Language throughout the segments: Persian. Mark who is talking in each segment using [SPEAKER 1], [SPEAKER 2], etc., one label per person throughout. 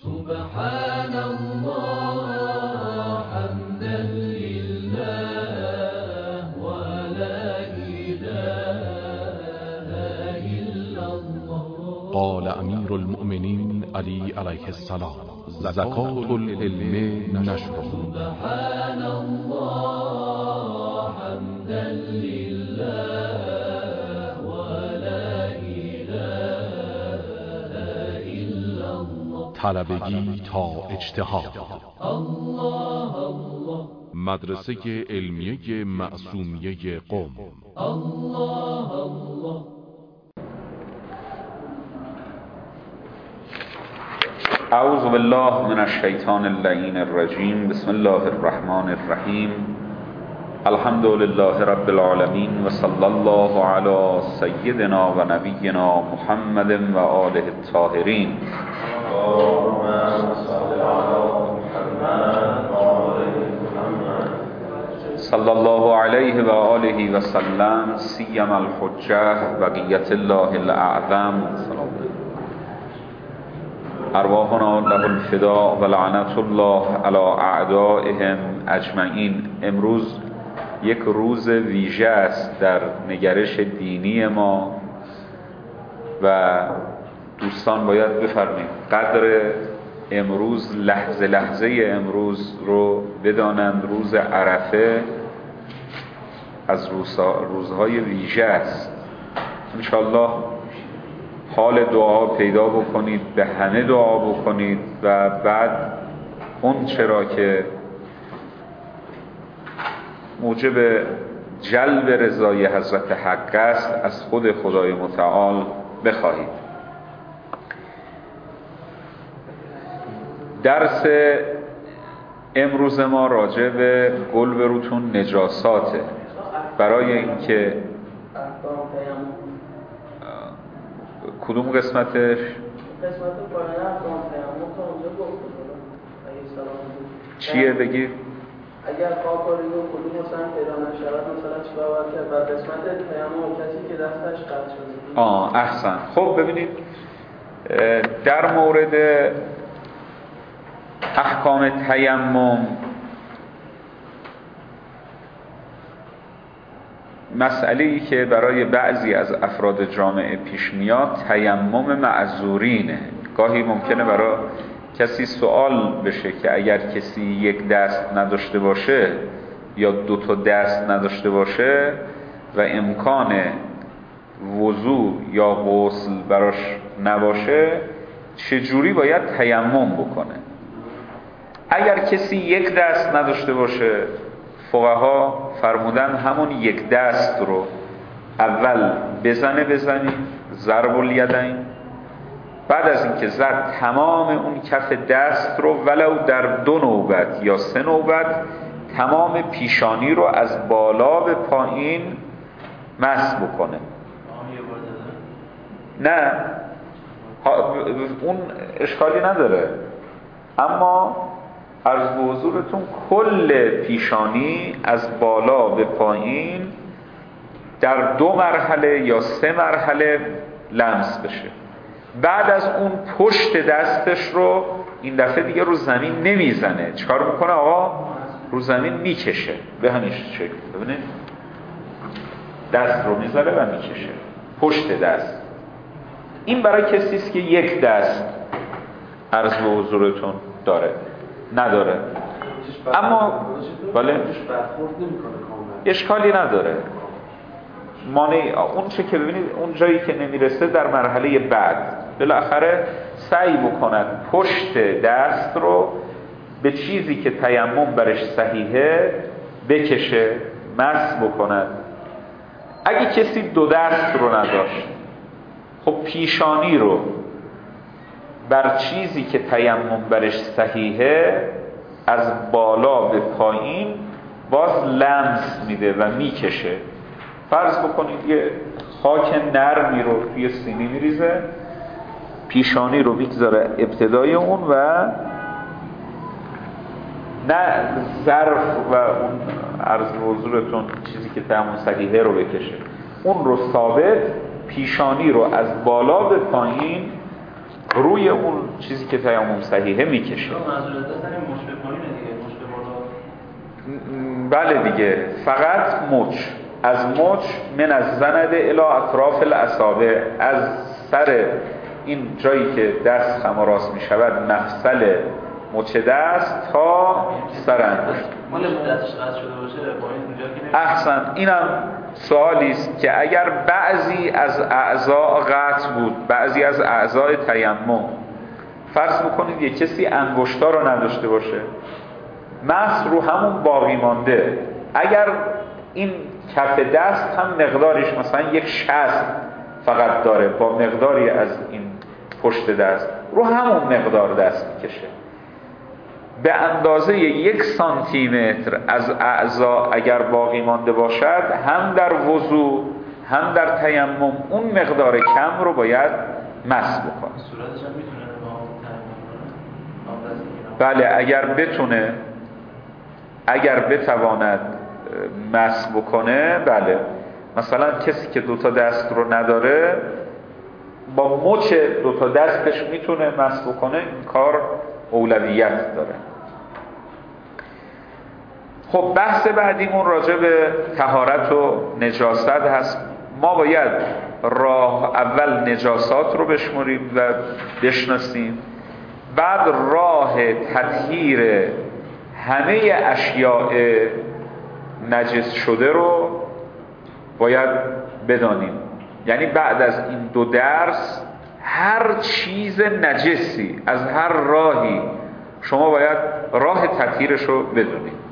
[SPEAKER 1] سبحان الله حمدا لله ولا إله إلا الله.
[SPEAKER 2] قال امیر المؤمنین علی علیه السلام: زکات العلم نشره.
[SPEAKER 1] سبحان الله حمدا لله ولا إله إلا الله.
[SPEAKER 2] طلبگی تا اجتهاد.
[SPEAKER 1] الله الله.
[SPEAKER 2] مدرسه علمیه معصومیه قم.
[SPEAKER 1] الله الله.
[SPEAKER 3] اعوذ بالله من الشیطان اللعین الرجیم. بسم الله الرحمن الرحیم. الحمد لله رب العالمین و صلی الله علی سیدنا و نبینا محمد و آله الطاهرین. صلی الله علیه و آله و سلم. سیم الحجه بقیت الله الاعظم. ارواحنا له الفداء و لعنت الله علی اعدائهم اجمعین. امروز یک روز ویژه است در نگرش دینی ما و دوستان باید بفرمایید قدر امروز، لحظه لحظه امروز رو بدانند. روز عرفه از روزهای ویژه است. انشاءالله حال دعا پیدا بکنید، به همه دعا بکنید و بعد اون چرا که موجب جلب رضای حضرت حق است از خود خدای متعال بخواهید. درس امروز ما راجع به گل به روتون نجاساته. برای اینکه کدوم قسمتش؟
[SPEAKER 4] قسمت پایان احکام تیمم تا اونجا گفتم.
[SPEAKER 3] چیه بگید؟
[SPEAKER 4] اگر قاقاری و کدوم مثلا پیدا نشود مثلا چیکار باید کرد؟ و قسمت تیمم کسی که دستش قطع شده.
[SPEAKER 3] احسن. خب ببینید در مورد احکام تیمم مسئله‌ای که برای بعضی از افراد جامعه پیش میاد تیمم معذورینه. گاهی ممکنه برای کسی سوال بشه که اگر کسی یک دست نداشته باشه یا دو تا دست نداشته باشه و امکان وضو یا غسل براش نباشه چجوری باید تیمم بکنه؟ اگر کسی یک دست نداشته باشه فقها فرمودن همون یک دست رو اول بزنی ضرب الیدین. بعد از اینکه زد تمام اون کف دست رو ولو در 2 نوبت یا 3 نوبت تمام پیشانی رو از بالا به پایین مس بکنه. نه اون اشکالی نداره، اما عرض به حضورتون کل پیشانی از بالا به پایین در 2 مرحله یا 3 مرحله لمس بشه. بعد از اون پشت دستش رو این دفعه دیگه رو زمین نمیزنه. چیکار میکنه آقا؟ رو زمین میکشه به همین شکل. ببینید دست رو میذاره و میکشه پشت دست. این برای کسی است که یک دست عرض به حضورتون نداره. اما بله اشکالی نداره. اون چه که ببینید اون جایی که نمیرسه در مرحله بعد بالاخره سعی بکند پشت دست رو به چیزی که تیمم برش صحیحه بکشه، مس بکند. اگه کسی 2 دست رو نداشت خب پیشانی رو بر چیزی که تیمم برش صحیحه از بالا به پایین باز لمس میده و میکشه. فرض بکنید یه خاک نرمی رو توی سینی میریزه، پیشانی رو میگذاره ابتدای اون و نه ظرف و اون عرض حضورتون چیزی که تیمم صحیحه رو بکشه، اون رو ثابت پیشانی رو از بالا به پایین روی اون چیزی که تیمم صحیحه میکشه.
[SPEAKER 4] منظور دست همین مچ بکنیم دیگه، مچ به بالا.
[SPEAKER 3] بله دیگه، فقط مچ، از مچ من از زند الی اطراف الاصابع، از سر این جایی که دست خم و راست میشود، مفصل مچ دست تا سر انگشت.
[SPEAKER 4] مال دستش قطع شده باشه با این اونجا که
[SPEAKER 3] احسن. اینم سوالی است که اگر بعضی از اعضا قطع بود، بعضی از اعضای تیمم، فرض بکنید یک کسی انگشتا رو نداشته باشه، مس رو همون باقی مانده، اگر این کف دست هم مقدارش مثلا 1/60 فقط داره با مقداری از این پشت دست، رو همون مقدار دست میکشه، به اندازه 1 سانتیمتر از اعضا اگر باقی مانده باشد، هم در وضو هم در تیمم اون مقدار کم رو باید مس بکنه.
[SPEAKER 4] صورتش هم میتونه
[SPEAKER 3] بله، اگر بتواند مس بکنه، بله. مثلا کسی که 2 تا دست رو نداره، با مچ 2 تا دستش میتونه مس بکنه، این کار اولویت داره. خب بحث بعدیمون راجع به طهارت و نجاست هست. ما باید اول نجاسات رو بشمریم و بشناسیم، بعد راه تطهیر همه اشیاء نجس شده رو باید بدانیم. یعنی بعد از این 2 درس هر چیز نجسی از هر راهی شما باید راه تطهیرش رو بدونید.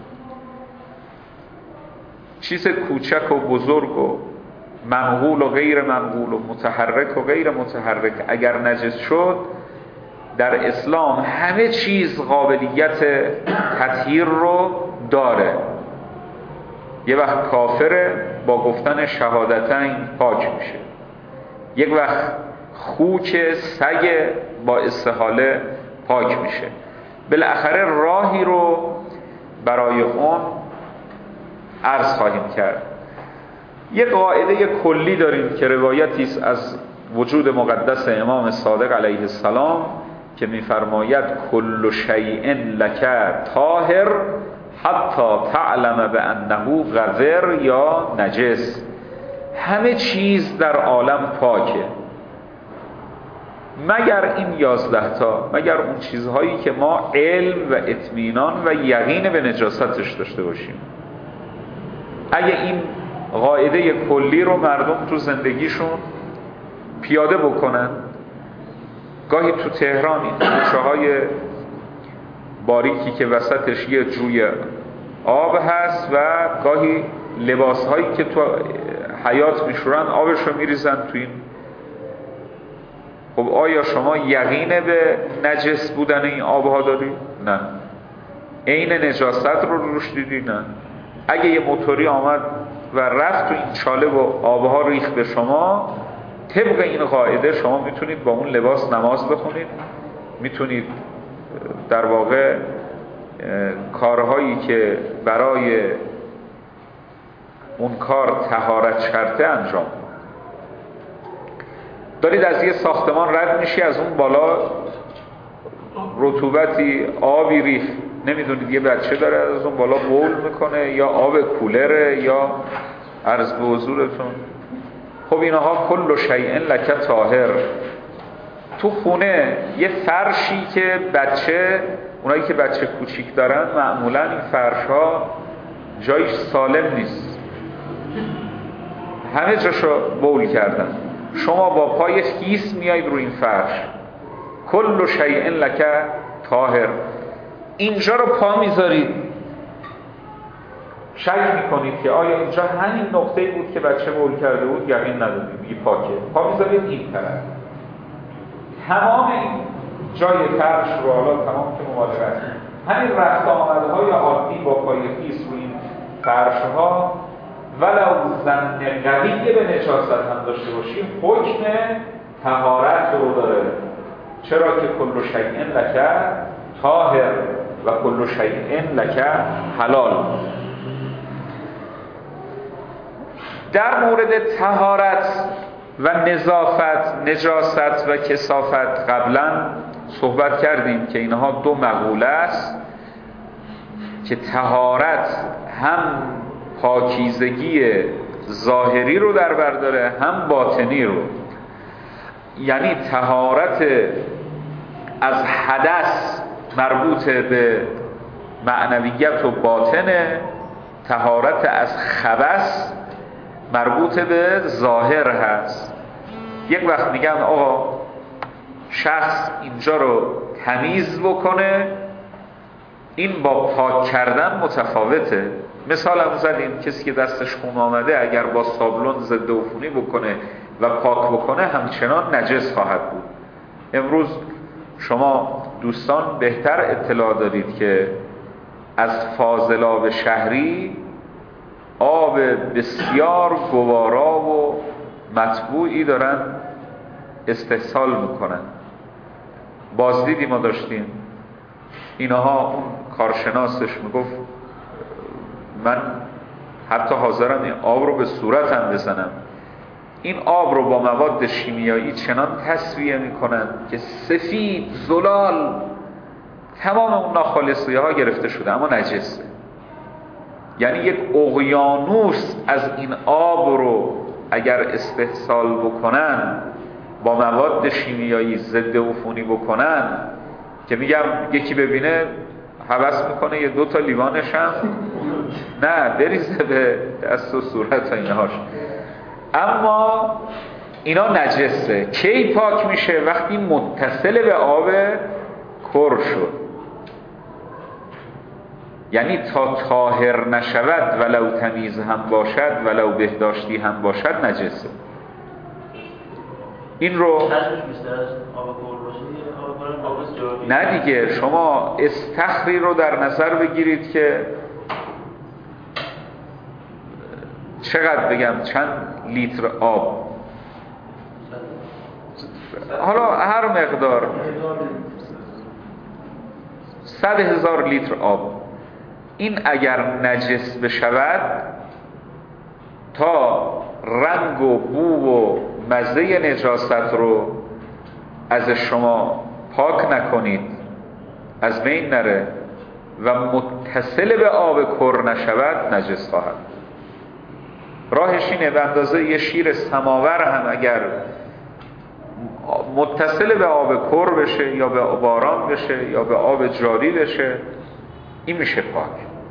[SPEAKER 3] چیز کوچک و بزرگ و منقول و غیر منقول و متحرک و غیر متحرک اگر نجس شد، در اسلام همه چیز قابلیت تطهیر رو داره. یه وقت کافره با گفتن شهادتین پاک میشه، یک وقت خوک سگ با استحاله پاک میشه. بالاخره راهی رو برای اون عرض خواهیم کرد. یک قاعده کلی داریم که روایتی است از وجود مقدس امام صادق علیه السلام که می‌فرماید کل شیء لک طاهر حتی تعلم بانه قذر یا نجس. همه چیز در عالم پاکه مگر این 11 تا، مگر اون چیزهایی که ما علم و اطمینان و یقین به نجاستش داشته باشیم. اگه این قاعده کلی رو مردم تو زندگیشون پیاده بکنن، گاهی تو تهران این کوچه‌های باریکی که وسطش یه جوی آب هست و گاهی لباس‌هایی که تو حیاط میشورن آبش رو میریزن تو این. خب آیا شما یقینه به نجس بودن این آبها داری؟ نه. عین نجاست رو روش دیدی؟ نه. اگه یه موتوری آمد و رفت تو این چاله و آبها ریخت به شما، طبق این قاعده شما میتونید با اون لباس نماز بخونید، میتونید در واقع کارهایی که برای اون کار طهارت شرطه انجام دارید. از یه ساختمان رد میشی، از اون بالا رطوبتی آبی ریخ، نمیدونید یه بچه داره از اون بالا بول میکنه یا آب کولره یا عرض به حضورتون. خب اینها کل شیء لک طاهر. تو خونه یه فرشی که اونایی که بچه کوچیک دارن، معمولا این فرش ها جایش سالم نیست، همه جاشو بول کردن. شما با پای خیس میایید روی این فرش، کل شیء لک طاهر. اینجا رو پا میذارید، شک میکنید که آیا اینجا همین نقطه‌ای بود که بچه بول کرده بود، یقین ندارید، میگی پاکه. پا میذارید این طرف، تمام این جای فرش رو، حالا تمام که مبالغه، همین رفت آمدهای عادی با پای خیس روی این فرش ها ولو ظن قوی به نجاست هم داشته باشیم، حکم طهارت رو داره. چرا که کل شیء لک طاهر و کل شیء لک حلال. در مورد طهارت و نجاست و کثافت قبلا صحبت کردیم که اینها دو مقوله است که طهارت هم پاکیزگی ظاهری رو در بر داره هم باطنی رو. یعنی طهارت از حدث مربوط به معنویت و باطنه، طهارت از خبث مربوط به ظاهر هست. یک وقت میگن آقا شخص اینجا رو تمیز بکنه، این با پاک کردن متفاوته. مثال هم زدیم کسی که دستش خون آمده اگر با صابون ضد عفونی بکنه و پاک بکنه همچنان نجس خواهد بود. امروز شما دوستان بهتر اطلاع دارید که از فاضلاب شهری آب بسیار گوارا و مطبوعی دارن استحصال میکنن. بازدیدی ما داشتیم، اینها اون کارشناسش میگفت من حتی حاضرم این آب رو به صورتم بزنم. این آب رو با مواد شیمیایی چنان تصفیه میکنن که سفید زلال تمام اون ناخالصی ها گرفته شده اما نجسه. یعنی یک اقیانوس از این آب رو اگر استحصال بکنن با مواد شیمیایی ضد عفونی بکنن که میگم یکی ببینه هوس میکنه یه 2 تا لیوانش هم نه بریزه به دست و صورت و اینهاش، اما اینا نجسه. کی پاک میشه؟ وقتی متصل به آب کر شد. یعنی تا طاهر نشود ولو تمیز هم باشد ولو بهداشتی هم باشد نجسه. این رو نه دیگه، شما استخری رو در نظر بگیرید که چقدر بگم چند لیتر آب، حالا هر مقدار 100,000 لیتر آب، این اگر نجس بشود تا رنگ و بو و مزه نجاست رو از شما پاک نکنید از بین نره و متصل به آب کر نشود نجس خواهد. راهش اینه به اندازه یه شیر سماور هم اگر متصل به آب کر بشه یا به باران بشه یا به آب جاری بشه این میشه پاک.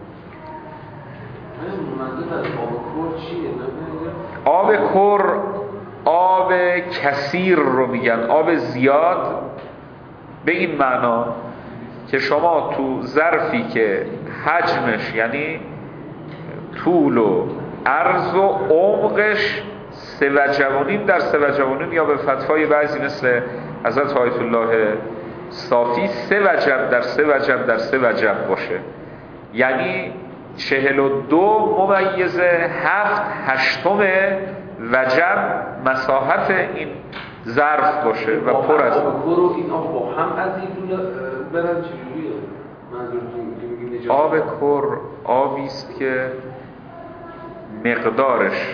[SPEAKER 3] آب کر آب کثیر رو میگن، آب زیاد، به این معنا که شما تو ظرفی که حجمش یعنی طول و عرض و عمقش 3.25 در 3.25 یا به فتوای بعضی مثل حضرت آیت الله صافی 3 وجب در 3 وجب در 3 وجب باشه، یعنی 42 ممیزه 7/8 وجب مساحت این ظرف باشه و پر از
[SPEAKER 5] این آب با هم از این برن چجوریه؟ منظورتون
[SPEAKER 3] آب کر آبی است که مقدارش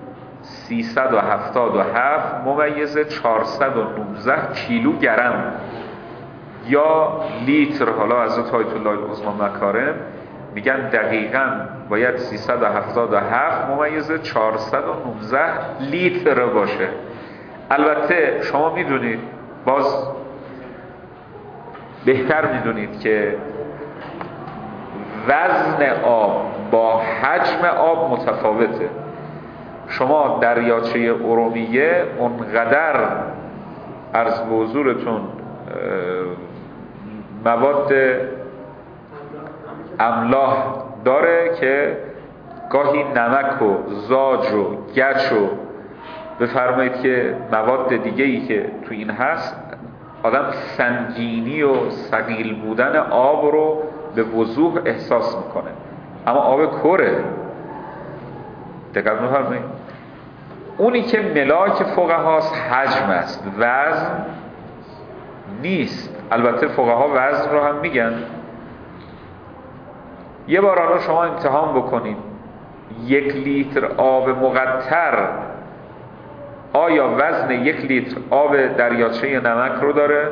[SPEAKER 3] 377 ممیزه 419 کیلوگرم یا لیتر. حالا حضرت آیت الله العظمی مکارم میگن دقیقاً باید 377 ممیزه 419 لیتر باشه. البته شما میدونید، باز بهتر میدونید که وزن آب با حجم آب متفاوته. شما دریاچه ارومیه اونقدر عرض به حضورتون مواد املاح داره که گاهی نمک و زاج و گچ و بفرمایید که مواد دیگه‌ای که تو این هست آدم سنگینی و ثقیل بودن آب رو به وضوح احساس میکنه، اما آب کره دقیق می‌فرمایید. اونی که ملاک فقهاست حجم است، وزن نیست. البته فقها وزن رو هم میگن. یه بار حالا شما امتحان بکنید 1 لیتر آب مقطر آیا وزن 1 لیتر آب دریاچه نمک رو داره؟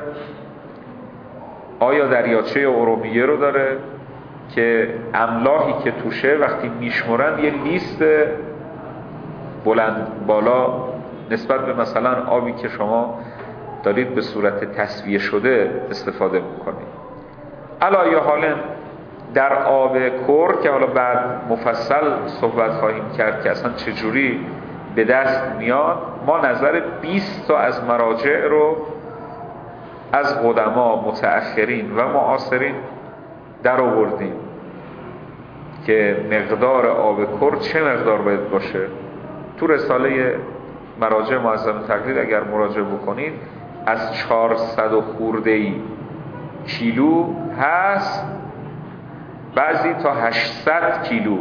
[SPEAKER 3] آیا دریاچه ارومیه رو داره که املاحی که توشه وقتی میشمرن یه لیست بلند بالا نسبت به مثلا آبی که شما دارید به صورت تصفیه شده استفاده میکنید. علی حال در آب کر که حالا بعد مفصل صحبت خواهیم کرد که اصلا چجوری به دست میاد، ما نظر 20 تا از مراجع رو از قدما، متأخرین و معاصرین در آوردیم که مقدار آب کر چه مقدار باید باشه. تو رساله مراجع معظم تقلید اگر مراجعه بکنید از 400 و خورده‌ای کیلو هست، بعضی تا 800 کیلو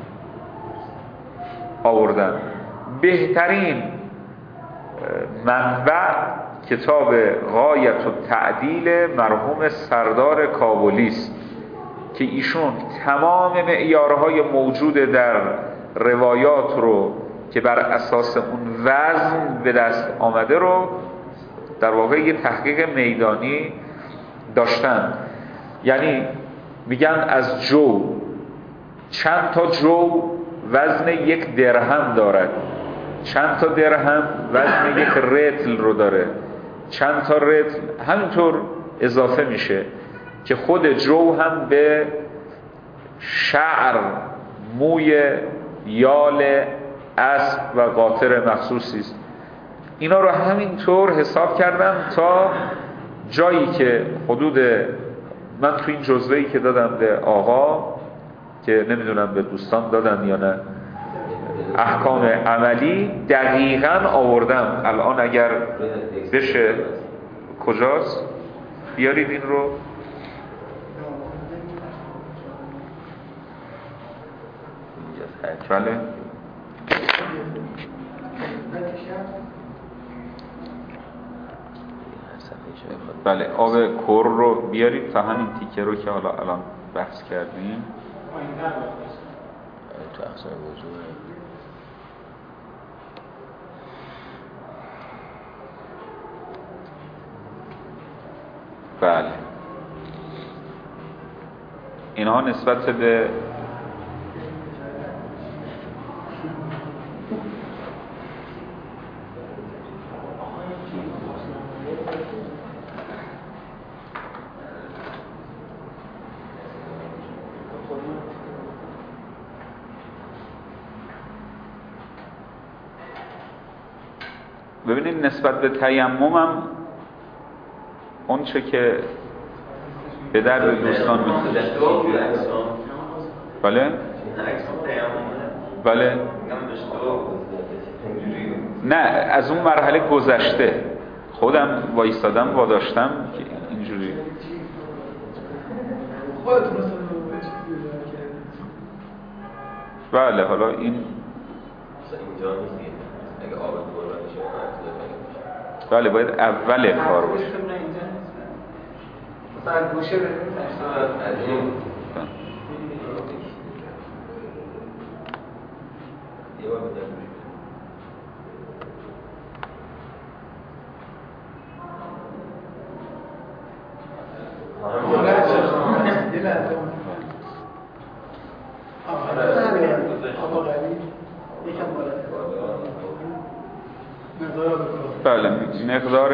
[SPEAKER 3] آوردن. بهترین منبع کتاب غایت التعدیل مرحوم سردار کابلی است که ایشون تمام معیارهای موجود در روایات رو که بر اساس اون وزن به دست آمده رو در واقع یه تحقیق میدانی داشتن. یعنی میگن از جو چند تا جو وزن 1 درهم دارد، چند تا درهم وزن 1 رطل رو داره، چند تا رطل همینطور اضافه میشه که خود جو هم به شعر، موی یال اسب و قاطر مخصوصی است. اینا رو همینطور حساب کردم تا جایی که حدود من تو این جزوه‌ای که دادم به آقا که نمیدونم به دوستان دادم یا نه، احکام عملی دقیقاً آوردم. الان اگر بشه کجاست بیارید این رو. بله بله آب کر رو بیارید تا همین تیکه رو که حالا الان بحث کردیم
[SPEAKER 6] تو اقسام موضوع.
[SPEAKER 3] بله اینها نسبت به ببینید نسبت به تیممم اون چه که به درد دوستان میخوره. بله بله نه از اون مرحله گذشته، خودم وایستادم واداشتم که اینجوری بله. حالا این بله باید اول کار باشه.
[SPEAKER 4] مثلا گوشه
[SPEAKER 3] بله مقدار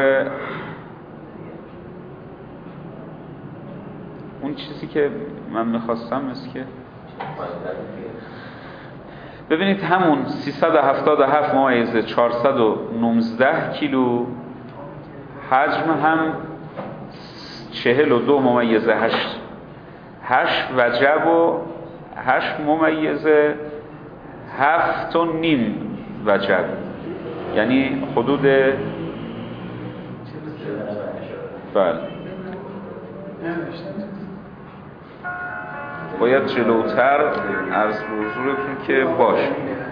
[SPEAKER 3] اون چیزی که من میخواستم است که ببینید همون 377 ممیزه 419 کیلو، حجم هم 42 ممیزه 8 وجب و 8 ممیزه 7.5 وجب، یعنی حدود بله باید جلوتر عرض به حضورتون که باشه.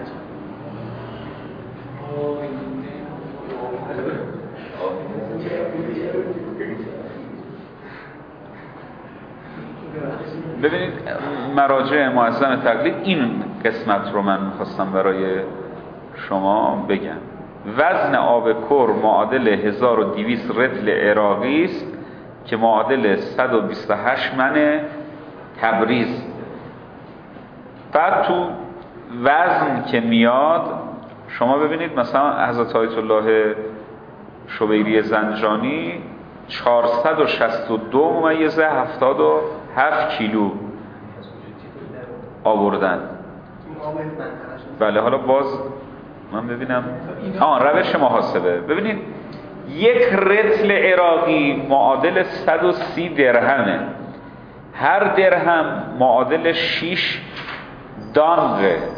[SPEAKER 3] ببینید مراجع معظم تقلید این قسمت رو من میخواستم برای شما بگم. وزن آب کر معادل 1200 رطل عراقی است که معادل 128 من تبریز. بعد تو وزن که میاد شما ببینید مثلا حضرت آیت الله شبیری زنجانی 462.77 کیلو آوردن. بله حالا باز من ببینم روش محاسبه. ببینید یک رطل عراقی معادل 130 درهمه. هر درهم معادل 6 دانق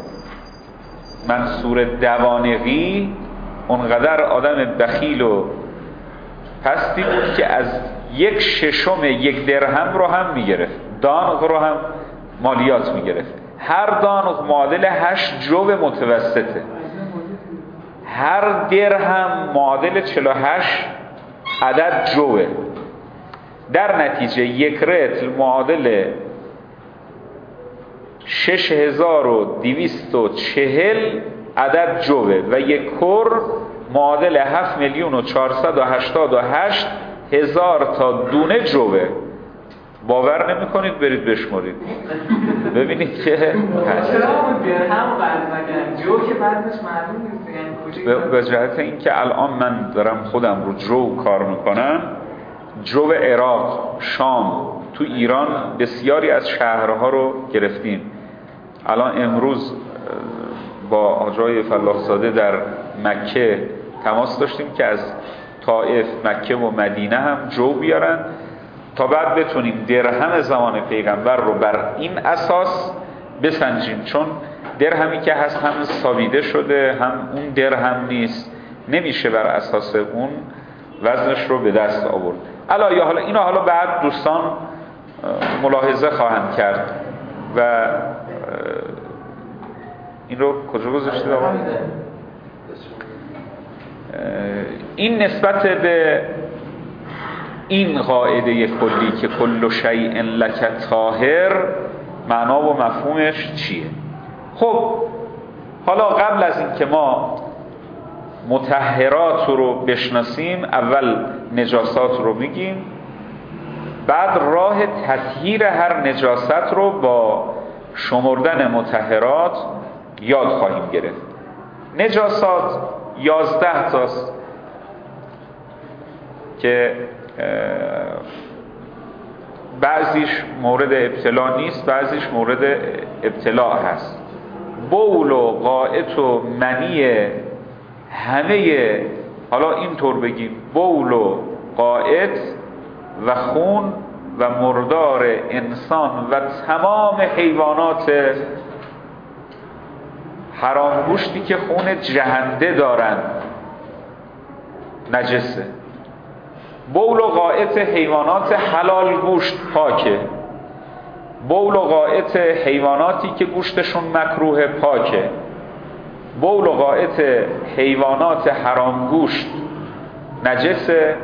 [SPEAKER 3] منصور دوانقی. اونقدر آدم بخیل و پستی بود که از 1/6 یک درهم رو هم میگرفت، دانق رو هم مالیات میگرفت. هر دانق معادل 8 جو متوسطه. هر درهم معادل 48 عدد جوه. در نتیجه یک رطل معادل 6240 عدد جوه و یک کر معادل 7,488,000 تا دونه جوه. باور نمی کنید برید بشمارید ببینید که
[SPEAKER 6] درهم قرض نکنم جو که بعدش معلوم نیست یعنی کجا.
[SPEAKER 3] به جهت اینکه الان من دارم خودم رو جو کار میکنم، جو عراق، شام، تو ایران بسیاری از شهرها رو گرفتیم. الان امروز با آقای فلاحزاده در مکه تماس داشتیم که از طائف، مکه و مدینه هم جو بیارن تا بعد بتونیم درهم زمان پیغمبر رو بر این اساس بسنجیم، چون درهمی که هست هم سابیده شده هم اون درهم نیست، نمیشه بر اساس اون وزنش رو به دست آورد. یا حالا اینا حالا بعد دوستان ملاحظه خواهند کرد. و این رو کجا گذاشتید آقا؟ این نسبت به این قاعده کلی که کل شیء لک طاهر معنا و مفهومش چیه؟ خب حالا قبل از این که ما مطهرات رو بشناسیم، اول نجاسات رو میگیم، بعد راه تطهیر هر نجاست رو با شمردن مطهرات یاد خواهیم گرفت. نجاسات 11 تاست که بعضیش مورد ابتلا نیست، بعضیش مورد ابتلا هست. بول و غائط و منی همه، حالا اینطور بگیم، بول و غائط و خون و مردار انسان و تمام حیوانات حرام گوشتی که خون جهنده دارن نجسه. بول و غائط حیوانات حلال گوشت پاکه. بول و غائط حیواناتی که گوشتشون مکروه پاکه. بول و غائط حیوانات حرام گوشت نجسه.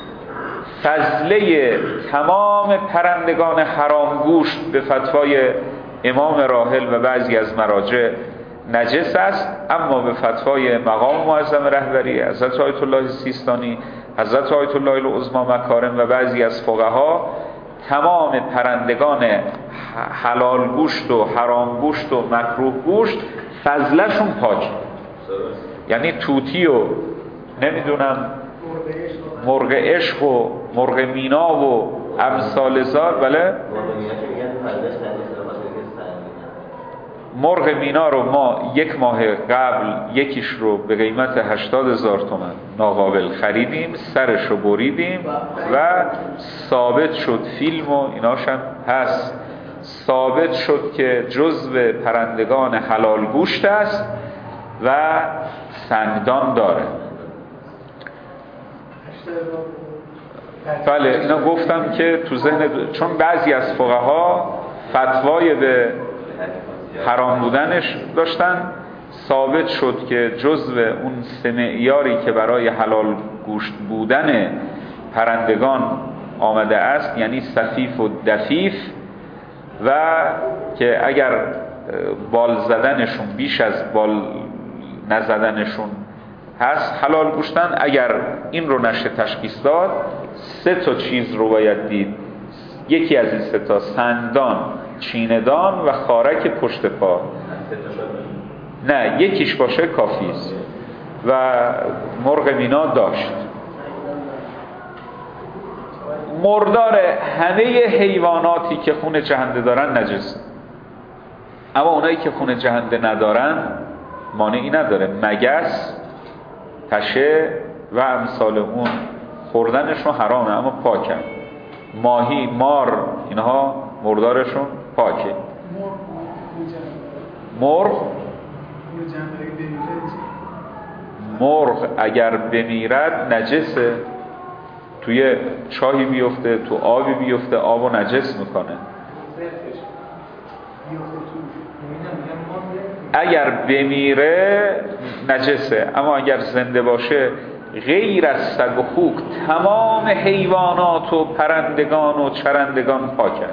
[SPEAKER 3] فضله تمام پرندگان حرام گوشت به فتوای امام راحل و بعضی از مراجع نجس است، اما به فتوای مقام معظم رهبری حضرت آیت الله سیستانی، حضرت آیت الله العظمی مکارم و بعضی از فقها تمام پرندگان حلال گوشت و حرام گوشت و مکروه گوشت فضلشون پاک، یعنی توتی و نمیدونم مرغ عشق و مرغ مینا و امثال زار. بله مرغ مینا رو ما یک ماه قبل یکیش رو به قیمت 80,000 تومان ناقابل خریدیم، سرش رو بریدیم و ثابت شد، فیلم و ایناش هم هست، ثابت شد که جزو پرندگان حلال گوشت است و سنگدان داره. بله اینا گفتم که تو ذهن چون بعضی از فقها فتوای به حرام بودنش داشتن، ثابت شد که جزو اون سه معیاری که برای حلال گوشت بودن پرندگان آمده است، یعنی سفیف و دفیف، و که اگر بال زدنشون بیش از بال نزدنشون هست حلال گوشتن. اگر این رو نشه تشخیص داد 3 تا چیز رو باید دید. یکی از این 3 تا سندان، چیندان و خارک پشت پا. نه یکیش باشه کافی است. و مرغ مینا داشت. مردار همه حیواناتی که خون جهنده دارن نجسه، اما اونایی که خون جهنده ندارن مانعی نداره. مگس، پشه و امثال اون خوردنشون حرامه اما پاکن. ماهی، مار، اینها مردارشون پاکه. مرغ اگر بمیرد نجسه، توی چاهی بیفته، تو آبی بیفته، آبو نجس میکنه. اگر بمیره نجسه، اما اگر زنده باشه غیر از سگ و خوک تمام حیوانات و پرندگان و چرندگان پاکن.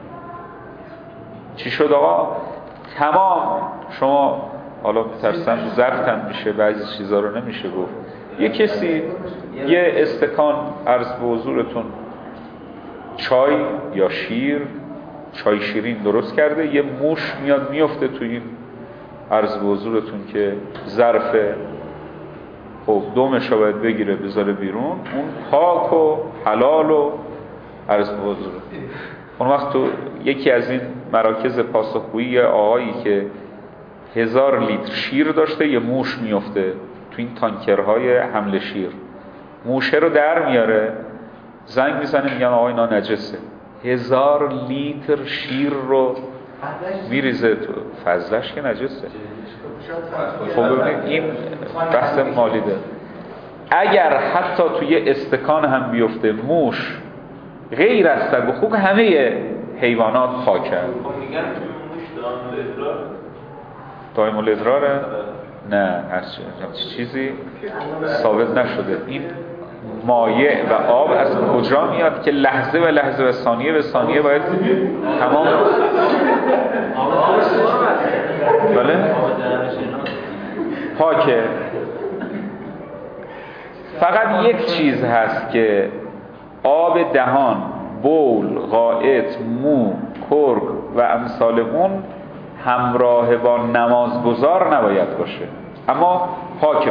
[SPEAKER 3] چی شد آقا؟ تمام. شما حالا میترسم ضبطم میشه، بعضی چیزا رو نمیشه گفت. یه کسی یه استکان عرض به حضورتون چای یا شیر، چای شیرین درست کرده، یه موش میاد میفته تو این عرض به حضورتون که ظرف، خب دومش رو باید بگیره بذاره بیرون، اون پاک و حلال و عرض به حضورتون. اون وقت تو یکی از این مراکز پاسخگویی آقایی که 1000 لیتر شیر داشته، یه موش میفته تو این تانکرهای حمل شیر، موشه رو در میاره، زنگ میزنه میگن آقا اینا نجسه. 1000 لیتر شیر رو میریزه تو فضلش که نجسه. خب ببینید این بحث مالی ده. اگر حتی توی استکان هم بیفته موش غیر از سگ و خوک همه حیوانات پاکن.
[SPEAKER 5] خب میگن موش
[SPEAKER 3] دائم الادراره؟ نه هرچی چیزی ثابت نشده. این مایع و آب از کجا میاد که لحظه و لحظه و ثانیه به ثانیه باید تمام بله پاکه. فقط یک چیز هست که آب دهان، بول، غائط، مو، کرک و امثال اون همراه با نمازگزار نباید باشه، اما پاک.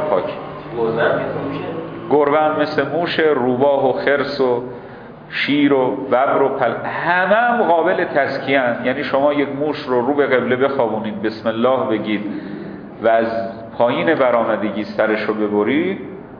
[SPEAKER 3] گربه هم مثل موشه، روباه و خرس و شیر و ببر و همه قابل تزکیه هستند. یعنی شما یک موش رو به قبله بخوابونید، بسم الله بگید و از پایین برآمدگی سرش رو ببرید،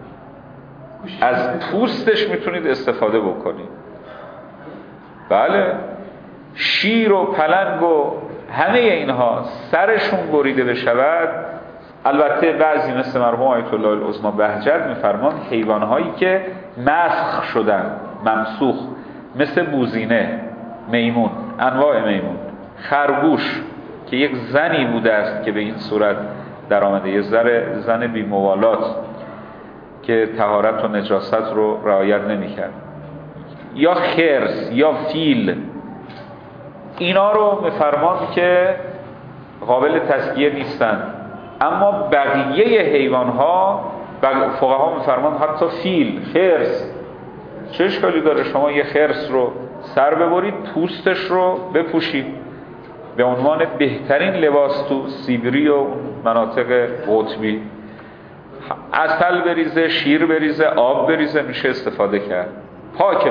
[SPEAKER 3] از پوستش میتونید استفاده بکنید. بله، شیر و پلنگ و همه اینها سرشون بریده بشود. البته بعضی مثل مرحوم آیت الله العظمی بهجت میفرمان حیوانهایی که مسخ شدن، ممسوخ، مثل بوزینه، میمون، انواع میمون، خرگوش که یک زنی بوده است که به این صورت در آمده، یه زن بی‌موالات که طهارت و نجاست رو رعایت نمی‌کرد، یا خرس یا فیل، اینا رو میفرمان که قابل تزکیه نیستن. اما بقیه حیوان‌ها فقها میفرمان حتی فیل، خرس، چه اشکالی داره شما یه خرس رو سر ببرید، پوستش رو بپوشید، به عنوان بهترین لباس تو سیبری و مناطق قطبی، عسل بریزه، شیر بریزه، آب بریزه، میشه استفاده کرد. پاکه.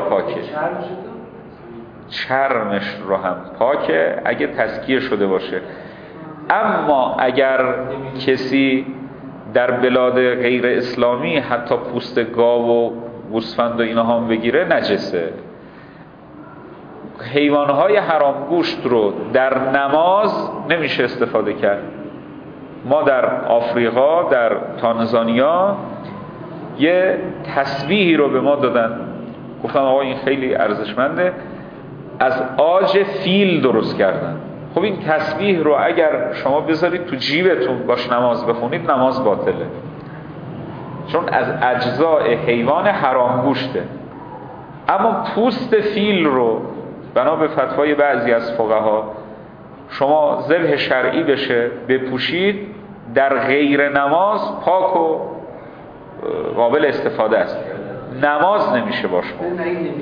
[SPEAKER 3] چرمش رو هم پاکه اگه تزکیه شده باشه. اما اگر کسی در بلاد غیر اسلامی حتی پوست گاو و گوسفند و اینها هم بگیره نجسه. حیوانهای حرام گوشت رو در نماز نمیشه استفاده کرد. ما در آفریقا، در تانزانیا یه تسبیحی رو به ما دادن، گفتن آقا این خیلی ارزشمنده، از عاج فیل درست کردن. خب این تسبیح رو اگر شما بذارید تو جیبتون باش نماز بخونید، نماز باطله، چون از اجزاء حیوان حرام گوشته. اما پوست فیل رو بنا به فتوای بعضی از فقها شما ذبح شرعی بشه بپوشید، در غیر نماز پاک و قابل استفاده است. نماز نمیشه باش خون.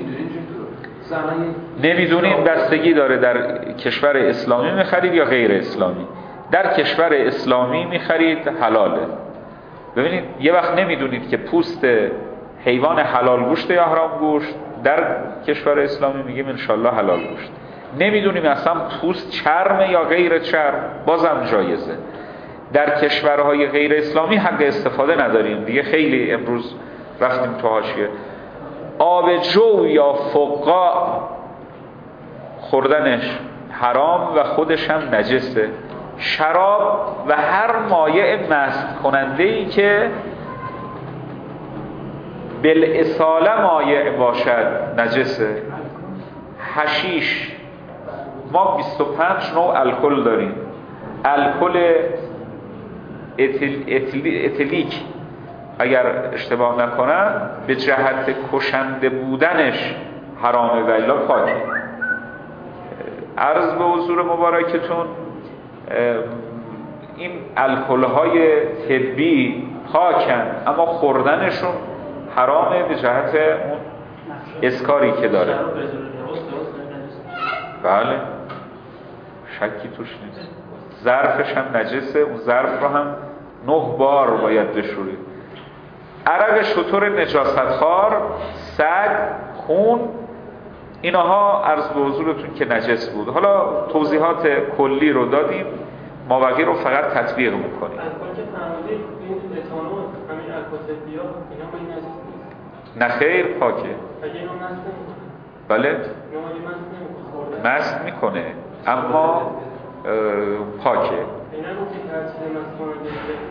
[SPEAKER 3] نمیدونین بستگی داره در کشور اسلامی میخرید یا غیر اسلامی. در کشور اسلامی میخرید حلاله. ببینید یه وقت نمیدونید که پوست حیوان حلال گوشت یا حرام گوشت، در کشور اسلامی میگیم انشالله حلال گوشت. نمیدونیم اصلا پوست چرم یا غیر چرم، بازم جایزه. در کشورهای غیر اسلامی حق استفاده نداریم دیگه. خیلی امروز رفتیم تو حاشیه. آب جو یا فقاع خوردنش حرام و خودش هم نجسه. شراب و هر مایع مست کننده‌ای که بالاصاله مایع باشد نجسه. حشیش، ما 25 نوع الکل داریم. الکل اتیلیک اگر اشتباه نکنم به جهت کشنده بودنش حرامه و الا پاکه. عرض به حضور مبارکتون این الکل‌های طبی پاکن اما خوردنشون حرامه به جهت اون اسکاری که داره. بله شکی توش نیست. ظرفش هم نجسه. اون ظرف رو هم 9 بار باید بشورید. عرق شتر نجاستخوار، سگ، خون، اینها عرض به حضورتون که نجس بود. حالا توضیحات کلی رو دادیم، مابقی رو فقط تطبیق میکنیم.
[SPEAKER 4] الکل که فرمودید این اتانول همین الکل اینا با این نجس نیست؟
[SPEAKER 3] نه خیر پاکه.
[SPEAKER 4] اگه اینا مست نمیکنه؟
[SPEAKER 3] بله
[SPEAKER 4] اینا مست نمیکنه؟
[SPEAKER 3] مست میکنه اما پاکه.
[SPEAKER 4] اینا گفتید هر چیز مست کننده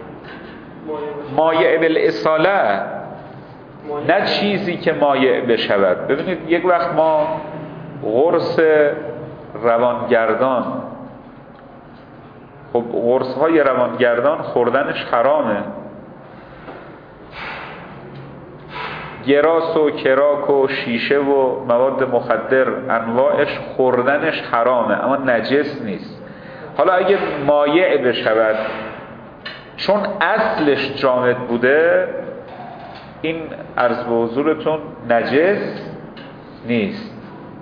[SPEAKER 3] مایع بالاصاله، نه چیزی که مایع بشود. ببینید یک وقت ما قرص روانگردان، خب قرص های روانگردان خوردنش حرامه. گراس و کراک و شیشه و مواد مخدر انواعش خوردنش حرامه اما نجس نیست. حالا اگه مایع بشود چون اصلش جامد بوده، این عرض به حضورتون نجس نیست.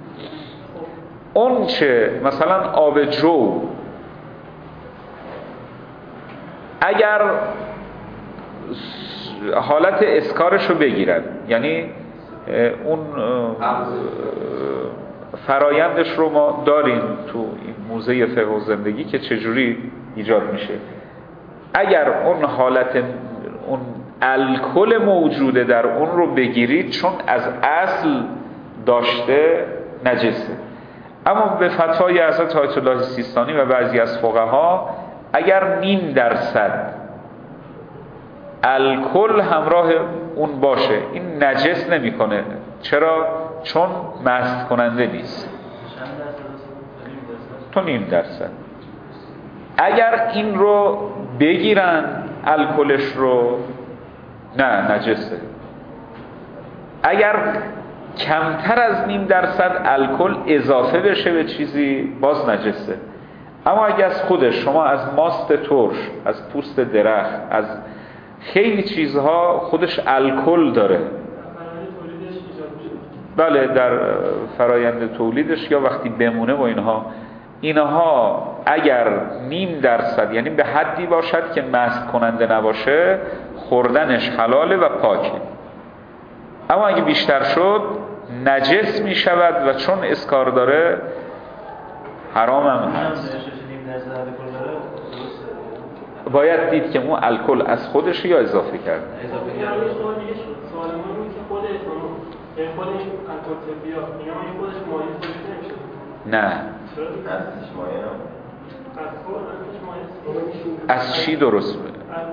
[SPEAKER 3] اون چه مثلا آب جو اگر حالت اسکارش رو بگیرن، یعنی اون فرایندش رو ما داریم تو این موزه فقه و زندگی که چجوری ایجاد میشه. اگر اون حالت اون الکل موجوده در اون رو بگیرید چون از اصل داشته نجسه. اما به فتوای حضرت آیت الله سیستانی و بعضی از فقها اگر 0.5% الکل همراه اون باشه این نجس نمیکنه. چرا؟ چون مست کننده نیست. تو 0.5%. اگر این رو بگیرن الکلش رو، نه نجسه. اگر کمتر از 0.5% الکل اضافه بشه به چیزی باز نجسه. اما اگر از خودش شما از ماست ترش، از پوست درخت، از خیلی چیزها خودش الکل داره، بله در فرایند تولیدش یا وقتی بمونه و اینها اگر 0.5% یعنی به حدی باشد که مست کننده نباشه خوردنش حلاله و پاکه. اما اگه بیشتر شد نجس می شود و چون اسکار داره حرام هم هست. باید دید که اون الکل از خودش یا اضافه کرد. نه از چی درست بود؟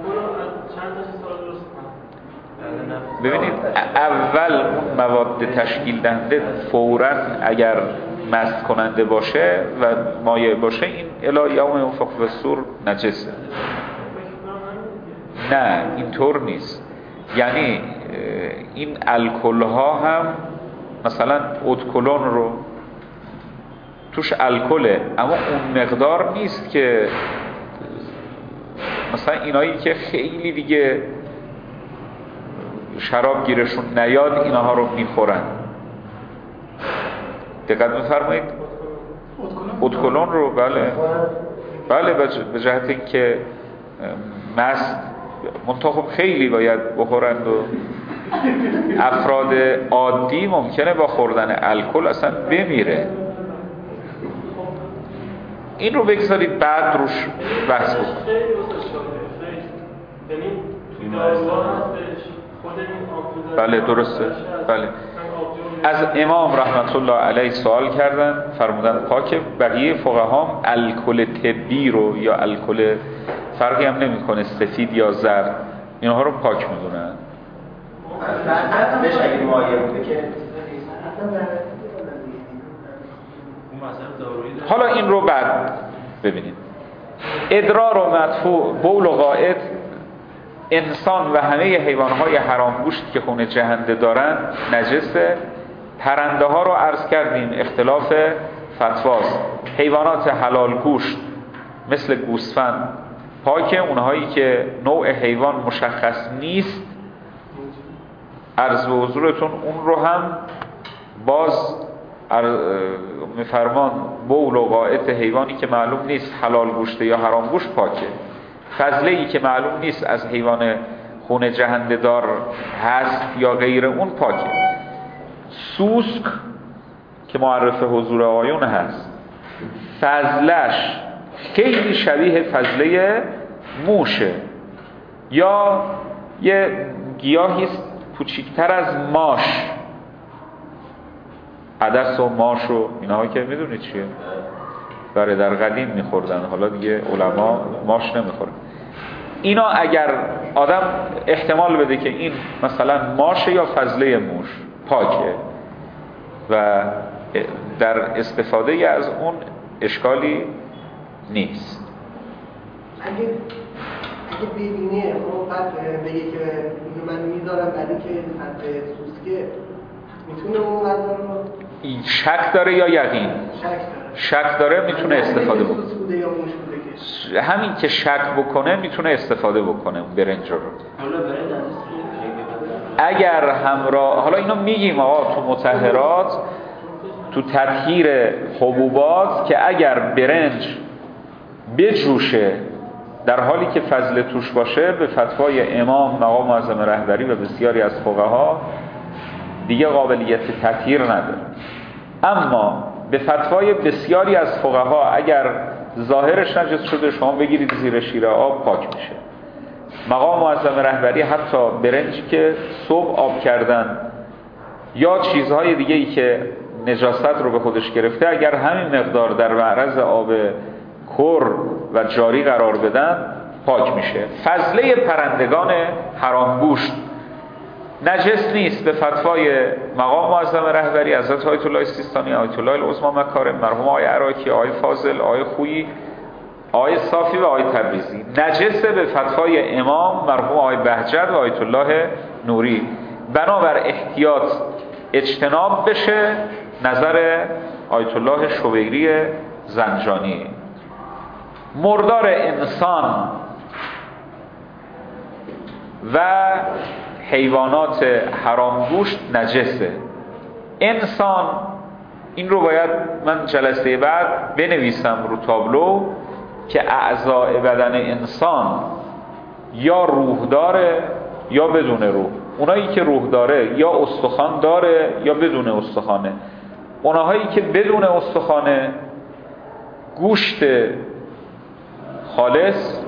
[SPEAKER 3] ببینید اول مواد تشکیل دهنده فوراً اگر مست کننده باشه و مایع باشه این الی یوم ینفخ فی الصور نجسه. نه اینطور نیست. یعنی این الکل ها هم مثلا ادکلون رو توش الکله اما اون مقدار نیست که مثلا اینایی که خیلی دیگه شراب گیرشون نیاد اینها رو میخورن. دقت می‌فرمایید؟ ادکلون رو بله به جهت اینکه مست منتخب خیلی باید بخورند و افراد عادی ممکنه با خوردن الکل اصلا بمیره. این رو بگذارید بعد روش بحث بکنیم. بله درسته. بله از امام رحمت الله علیه سوال کردن، فرمودن پاک. بقیه فقها الکل طبی رو یا الکل فرقی هم نمیکنه سفید یا زرد، اینها رو پاک میدونن. حالا این رو بعد ببینیم. ادرار و مدفوع، بول و غائط، انسان و همه حیوانهای حرام گوشت که خون جهنده دارن نجسه. پرنده ها رو عرض کردیم اختلاف فتواست. حیوانات حلال گوشت مثل گوسفند پاکه، اونهایی که نوع حیوان مشخص نیست عرض به حضورتون اون رو هم باز میفرمان بول و غائط حیوانی که معلوم نیست حلال گوشته یا حرام گوشت پاکه. فضله ای که معلوم نیست از حیوان خون جهنده دار هست یا غیر اون پاکه. سوسک که معرف حضور آقایون هست، فضلش خیلی شبیه فضله موشه یا یه گیاهی کوچیکتر از ماش، عدس و ماش و اینها که میدونید چیه، برای در قدیم میخوردن، حالا دیگه علما ماش نمیخورن. اینا اگر آدم احتمال بده که این مثلا ماشه یا فضله موش پاکه و در استفاده از اون اشکالی نیست.
[SPEAKER 7] اگه ببینه بعد بگه که اینو من میذارم برای که حد سوسکه، میتونه اون غذا رو
[SPEAKER 3] این شک داره یا یقین؟ شک داره میتونه استفاده بکنه. همین که شک بکنه میتونه استفاده بکنه اون برنج رو. اگر همراه، حالا اینو میگیم آقا تو مطهرات، تو تطهیر حبوبات، که اگر برنج بجوشه در حالی که فضله توش باشه، به فتوای امام مقام معظم رهبری و بسیاری از فقها دیگه قابلیت تطهیر نداره. اما به فتوای بسیاری از فقها اگر ظاهرش نجس شده شما بگیرید زیر شیر آب پاک میشه. مقام معظم رهبری حتی برنجی که صبح آب کردن یا چیزهای دیگه ای که نجاست رو به خودش گرفته، اگر همین مقدار در معرض آب کر و جاری قرار بدن پاک میشه. فضله پرندگان حرام گوشت نجس نیست به فتوای مقام معظم رهبری حضرت آیت الله سیستانی، آیت الله العظمی مکارم، مرحوم آقای عراقی، آقای فاضل، آقای خویی، آقای صافی و آقای تبریزی. نجس به فتوای امام مرحوم آقای بهجت و آیت الله نوری. بنابر احتیاط اجتناب بشه. نظر آیت الله شویری زنجانی. مردار انسان و حیوانات حرام گوشت نجسه. انسان، این رو باید من جلسه بعد بنویسم رو تابلو که اعضاء بدن انسان یا روح داره یا بدون روح. اونایی که روح داره یا استخوان داره یا بدون استخوانه. اونهایی که بدون استخوانه گوشت خالص،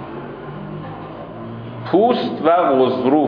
[SPEAKER 3] پوست و غضروف.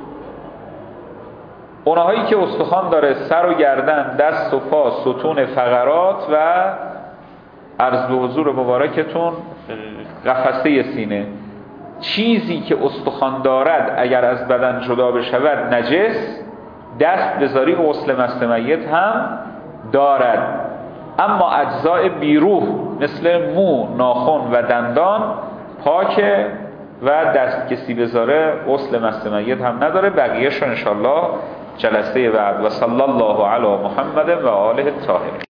[SPEAKER 3] اونهایی که استخوان داره سر و گردن، دست و پا، ستون فقرات و عرض به حضور مبارکتون قفسه سینه. چیزی که استخوان دارد اگر از بدن جدا بشود نجس، دست بذاری غسل مست میت هم دارد. اما اجزاء بیروح مثل مو، ناخن و دندان پاکه و دست کسی بذاره غسل مست میت هم نداره. بقیه‌شو انشالله جلسه بعد. و صلی الله علی محمد و آله الطاهرین.